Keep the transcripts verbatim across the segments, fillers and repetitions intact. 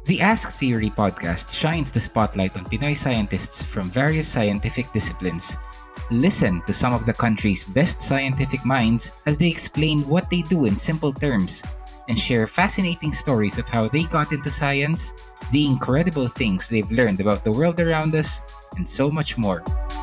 The Ask Theory podcast shines the spotlight on Pinoy scientists from various scientific disciplines. Listen to some of the country's best scientific minds as they explain what they do in simple terms and share fascinating stories of how they got into science, the incredible things they've learned about the world around us, and so much more.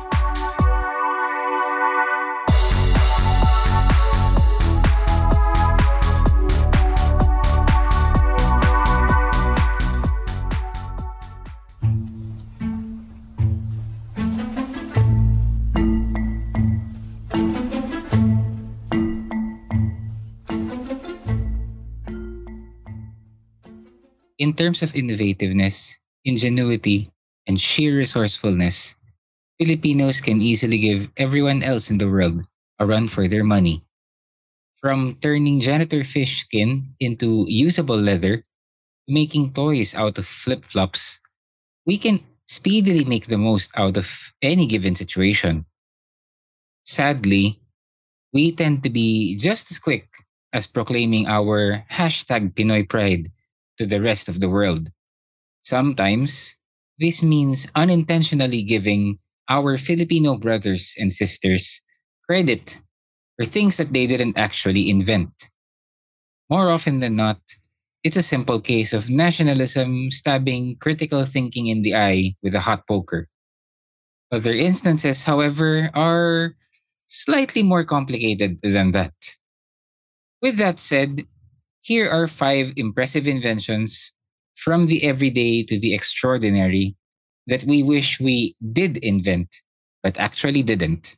In terms of innovativeness, ingenuity, and sheer resourcefulness, Filipinos can easily give everyone else in the world a run for their money. From turning janitor fish skin into usable leather to making toys out of flip flops, we can speedily make the most out of any given situation. Sadly, we tend to be just as quick as proclaiming our hashtag Pinoy pride to the rest of the world. Sometimes, this means unintentionally giving our Filipino brothers and sisters credit for things that they didn't actually invent. More often than not, it's a simple case of nationalism stabbing critical thinking in the eye with a hot poker. Other instances, however, are slightly more complicated than that. With that said, here are five impressive inventions from the everyday to the extraordinary that we wish we did invent, but actually didn't.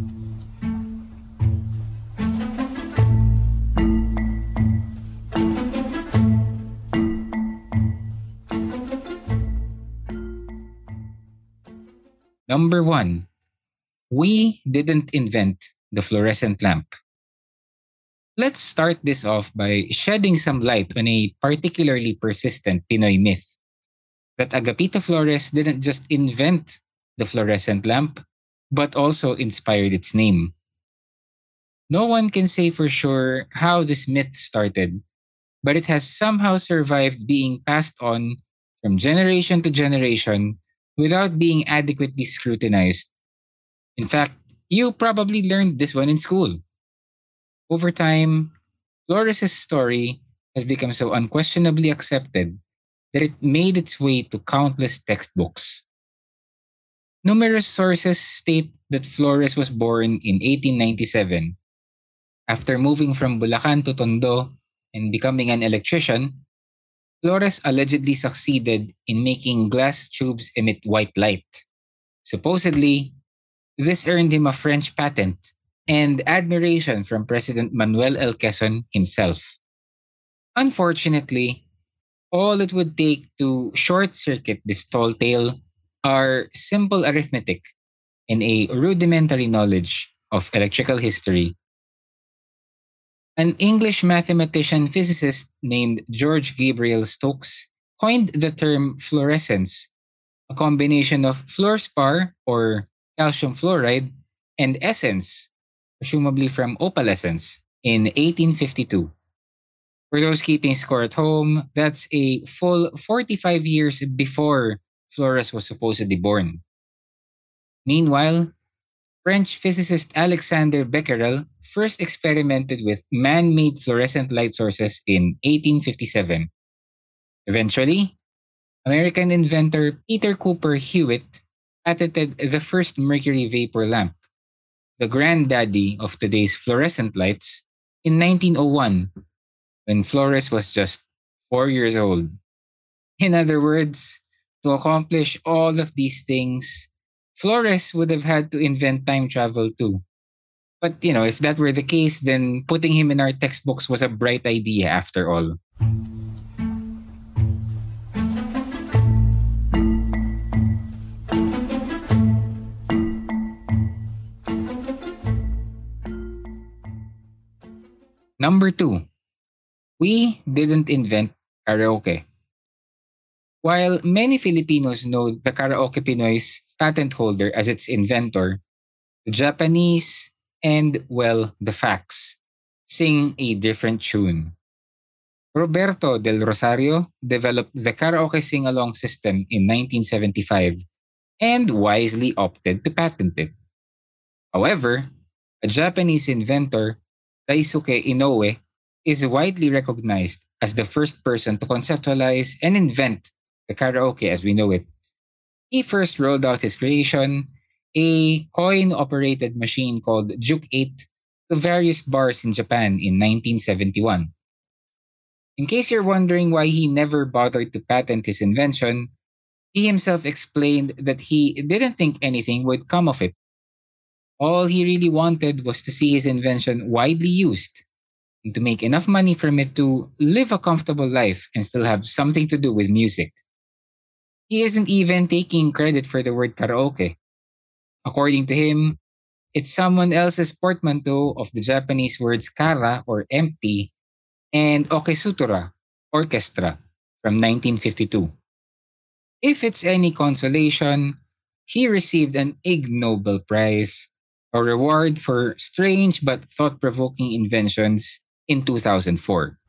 Number one, we didn't invent the fluorescent lamp. Let's start this off by shedding some light on a particularly persistent Pinoy myth that Agapito Flores didn't just invent the fluorescent lamp, but also inspired its name. No one can say for sure how this myth started, but it has somehow survived being passed on from generation to generation without being adequately scrutinized. In fact, you probably learned this one in school. Over time, Flores' story has become so unquestionably accepted that it made its way to countless textbooks. Numerous sources state that Flores was born in eighteen ninety-seven. After moving from Bulacan to Tondo and becoming an electrician, Flores allegedly succeeded in making glass tubes emit white light. Supposedly, this earned him a French patent and admiration from President Manuel L. Quezon himself. Unfortunately, all it would take to short circuit this tall tale are simple arithmetic and a rudimentary knowledge of electrical history. An English mathematician physicist named George Gabriel Stokes coined the term fluorescence, a combination of fluorspar or calcium fluoride and essence, presumably from opalescence, in eighteen fifty-two. For those keeping score at home, that's a full forty-five years before Flores was supposedly born. Meanwhile, French physicist Alexander Becquerel first experimented with man made fluorescent light sources in eighteen fifty-seven. Eventually, American inventor Peter Cooper Hewitt patented the first mercury vapor lamp, the granddaddy of today's fluorescent lights, in nineteen oh one, when Flores was just four years old. In other words, to accomplish all of these things, Flores would have had to invent time travel too. But, you know, if that were the case, then putting him in our textbooks was a bright idea after all. Number two, we didn't invent karaoke. While many Filipinos know the Karaoke Pinoy's patent holder as its inventor, the Japanese and, well, the facts sing a different tune. Roberto del Rosario developed the karaoke sing-along system in nineteen seventy-five and wisely opted to patent it. However, a Japanese inventor, Daisuke Inoue, is widely recognized as the first person to conceptualize and invent the karaoke as we know it. He first rolled out his creation, a coin operated machine called Juke eight, to various bars in Japan in nineteen seventy-one. In case you're wondering why he never bothered to patent his invention, he himself explained that he didn't think anything would come of it. All he really wanted was to see his invention widely used and to make enough money from it to live a comfortable life and still have something to do with music. He isn't even taking credit for the word karaoke. According to him, it's someone else's portmanteau of the Japanese words kara or empty and okesutura, orchestra, from nineteen fifty-two. If it's any consolation, he received an Ig Nobel Prize, a reward for strange but thought provoking inventions, in two thousand four.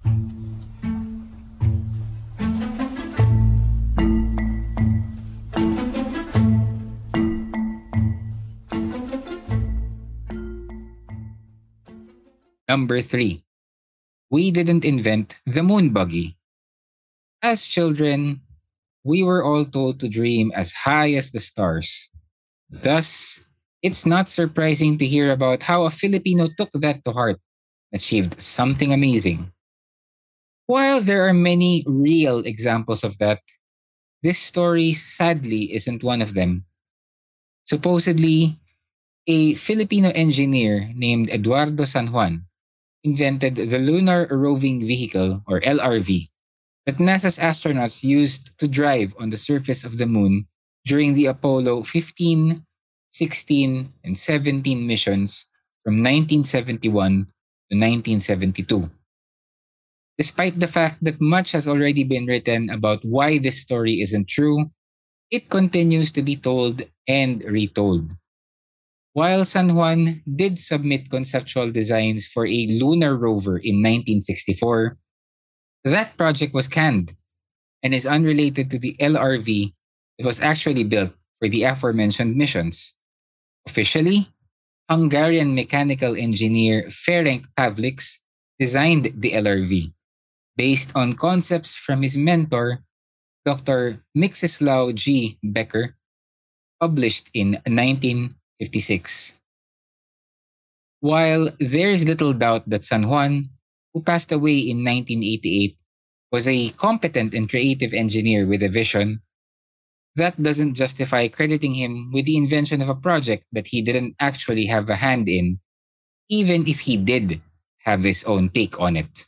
Number three, we didn't invent the moon buggy. As children, we were all told to dream as high as the stars. Thus, it's not surprising to hear about how a Filipino took that to heart and achieved something amazing. While there are many real examples of that, this story sadly isn't one of them. Supposedly, a Filipino engineer named Eduardo San Juan invented the Lunar Roving Vehicle, or L R V, that NASA's astronauts used to drive on the surface of the moon during the Apollo fifteen, sixteen, and seventeen missions from nineteen seventy-one to nineteen seventy-two. Despite the fact that much has already been written about why this story isn't true, it continues to be told and retold. While San Juan did submit conceptual designs for a lunar rover in nineteen sixty-four, that project was canned and is unrelated to the L R V that was actually built for the aforementioned missions. Officially, Hungarian mechanical engineer Ferenc Pavliks designed the L R V based on concepts from his mentor, Doctor Mixislau G. Becker, published in nineteen fifty-six. While there is little doubt that San Juan, who passed away in nineteen eighty-eight, was a competent and creative engineer with a vision, that doesn't justify crediting him with the invention of a project that he didn't actually have a hand in, even if he did have his own take on it.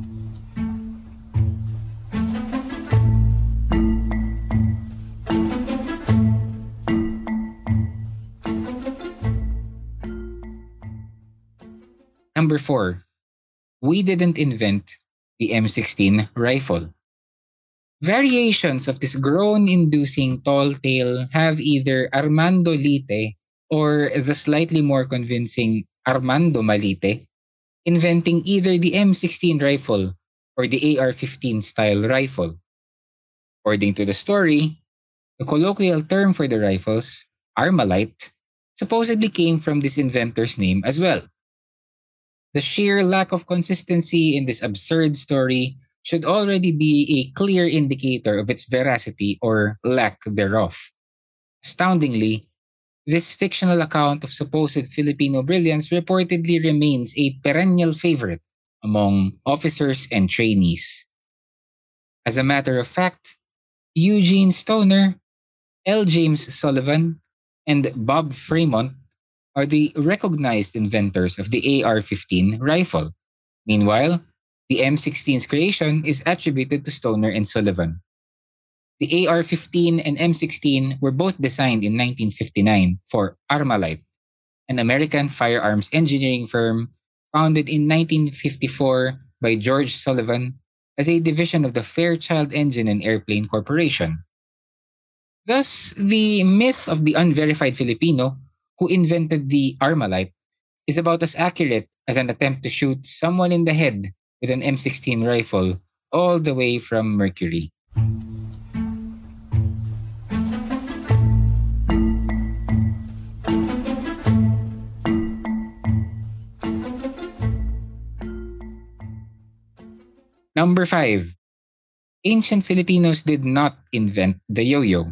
Number four, we didn't invent the M sixteen rifle. Variations of this groan-inducing tall tale have either Armando Lite or the slightly more convincing Armando Malite inventing either the M sixteen rifle or the A R fifteen style rifle. According to the story, the colloquial term for the rifles, Armalite, supposedly came from this inventor's name as well. The sheer lack of consistency in this absurd story should already be a clear indicator of its veracity or lack thereof. Astoundingly, this fictional account of supposed Filipino brilliance reportedly remains a perennial favorite among officers and trainees. As a matter of fact, Eugene Stoner, L. James Sullivan, and Bob Fremont are the recognized inventors of the A R fifteen rifle. Meanwhile, the M sixteen's creation is attributed to Stoner and Sullivan. The A R fifteen and M sixteen were both designed in nineteen fifty-nine for Armalite, an American firearms engineering firm founded in nineteen fifty-four by George Sullivan as a division of the Fairchild Engine and Airplane Corporation. Thus, the myth of the unverified Filipino who invented the Armalite is about as accurate as an attempt to shoot someone in the head with an M sixteen rifle all the way from Mercury. Number five, ancient Filipinos did not invent the yo yo.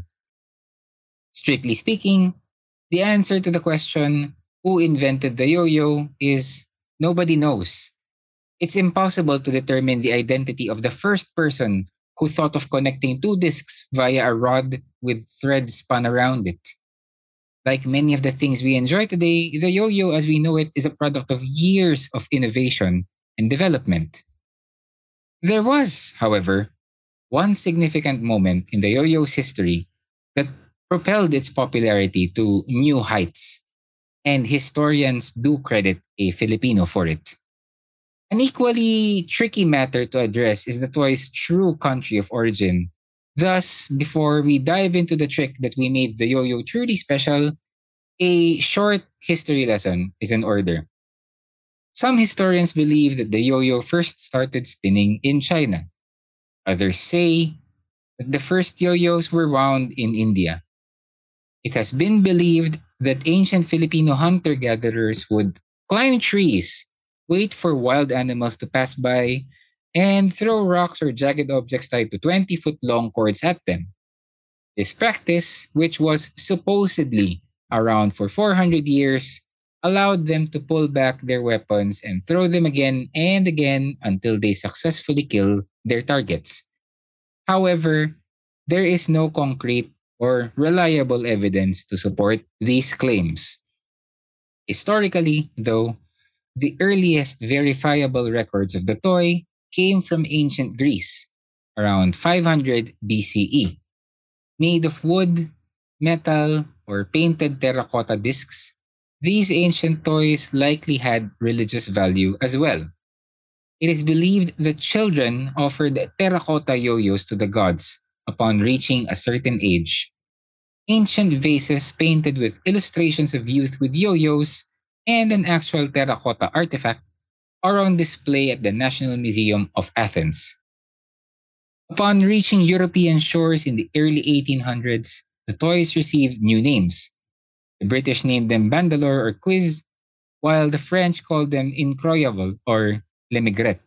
Strictly speaking, the answer to the question, who invented the yo yo, is nobody knows. It's impossible to determine the identity of the first person who thought of connecting two discs via a rod with threads spun around it. Like many of the things we enjoy today, the yo yo as we know it is a product of years of innovation and development. There was, however, one significant moment in the yo yo's history that propelled its popularity to new heights, and historians do credit a Filipino for it. An equally tricky matter to address is the toy's true country of origin. Thus, before we dive into the trick that we made the yo yo truly special, a short history lesson is in order. Some historians believe that the yo yo first started spinning in China. Others say that the first yo yos were wound in India. It has been believed that ancient Filipino hunter gatherers would climb trees, wait for wild animals to pass by, and throw rocks or jagged objects tied to twenty foot long cords at them. This practice, which was supposedly around for four hundred years, allowed them to pull back their weapons and throw them again and again until they successfully kill their targets. However, there is no concrete or reliable evidence to support these claims. Historically, though, the earliest verifiable records of the toy came from ancient Greece, around five hundred B C E. Made of wood, metal, or painted terracotta discs, these ancient toys likely had religious value as well. It is believed that children offered terracotta yo-yos to the gods upon reaching a certain age. Ancient vases painted with illustrations of youth with yo-yos and an actual terracotta artifact are on display at the National Museum of Athens. Upon reaching European shores in the early eighteen hundreds, the toys received new names. The British named them Bandalore or Quiz, while the French called them Incroyable or Le Maigret.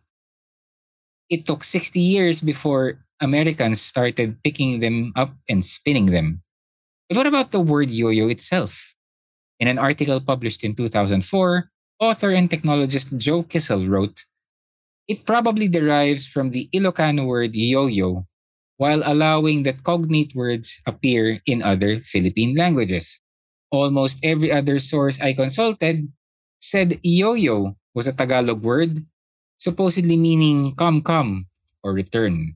It took sixty years before Americans started picking them up and spinning them. But what about the word yo-yo itself? In an article published in two thousand four, author and technologist Joe Kissel wrote, it probably derives from the Ilocano word yo-yo, while allowing that cognate words appear in other Philippine languages. Almost every other source I consulted said yo-yo was a Tagalog word, supposedly meaning come come or return.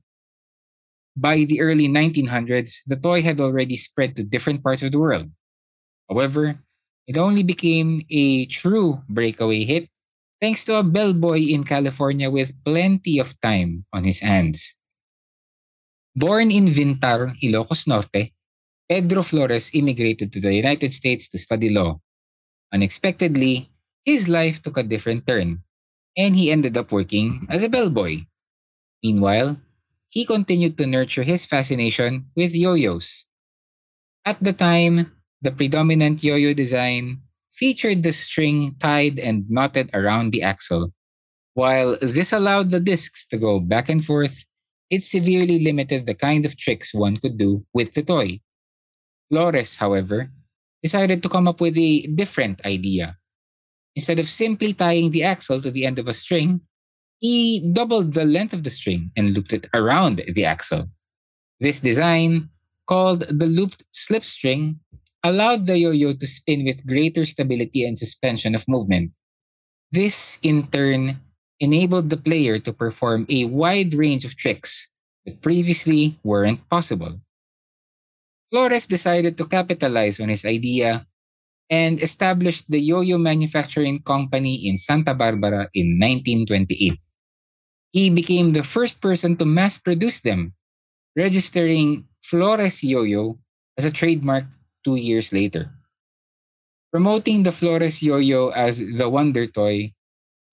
By the early nineteen hundreds, the toy had already spread to different parts of the world. However, it only became a true breakaway hit thanks to a bellboy in California with plenty of time on his hands. Born in Vintar, Ilocos Norte, Pedro Flores immigrated to the United States to study law. Unexpectedly, his life took a different turn, and he ended up working as a bellboy. Meanwhile, he continued to nurture his fascination with yo-yos. At the time, the predominant yo-yo design featured the string tied and knotted around the axle. While this allowed the discs to go back and forth, it severely limited the kind of tricks one could do with the toy. Flores, however, decided to come up with a different idea. Instead of simply tying the axle to the end of a string, he doubled the length of the string and looped it around the axle. This design, called the looped slipstring, allowed the yo-yo to spin with greater stability and suspension of movement. This, in turn, enabled the player to perform a wide range of tricks that previously weren't possible. Flores decided to capitalize on his idea and established the yo-yo manufacturing company in Santa Barbara in nineteen twenty-eight. He became the first person to mass produce them, registering Flores Yo-Yo as a trademark two years later. Promoting the Flores Yo-Yo as the wonder toy,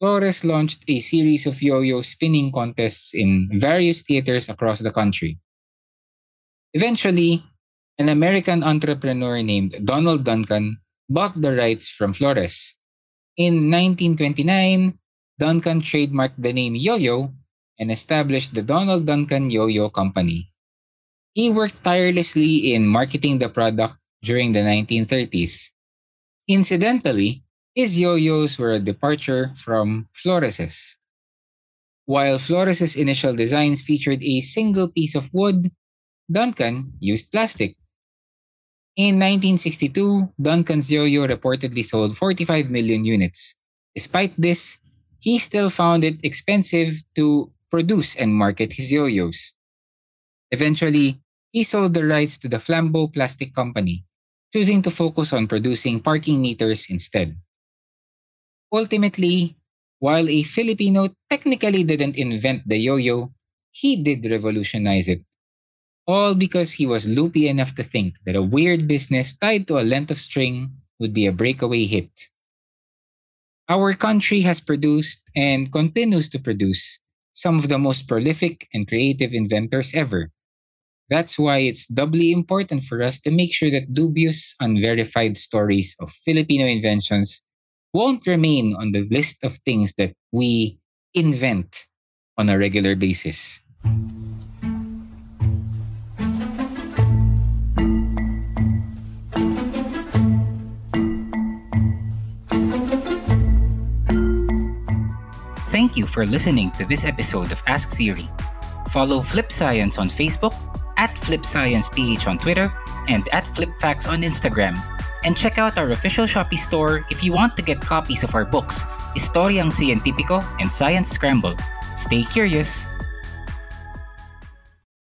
Flores launched a series of yo-yo spinning contests in various theaters across the country. Eventually, an American entrepreneur named Donald Duncan bought the rights from Flores. In nineteen twenty-nine, Duncan trademarked the name Yo-Yo and established the Donald Duncan Yo-Yo Company. He worked tirelessly in marketing the product during the nineteen thirties. Incidentally, his yo-yos were a departure from Flores's. While Flores's initial designs featured a single piece of wood, Duncan used plastic. In nineteen sixty-two, Duncan's yo-yo reportedly sold forty-five million units. Despite this, he still found it expensive to produce and market his yo-yos. Eventually, he sold the rights to the Flambeau Plastic Company, choosing to focus on producing parking meters instead. Ultimately, while a Filipino technically didn't invent the yo-yo, he did revolutionize it. All because he was loopy enough to think that a weird business tied to a length of string would be a breakaway hit. Our country has produced and continues to produce some of the most prolific and creative inventors ever. That's why it's doubly important for us to make sure that dubious, unverified stories of Filipino inventions won't remain on the list of things that we invent on a regular basis. Thank you for listening to this episode of Ask Theory. Follow Flip Science on Facebook, at Flip Science P H on Twitter, and at FlipFacts on Instagram. And check out our official Shopee store if you want to get copies of our books, Historiang Científico and Science Scramble. Stay curious!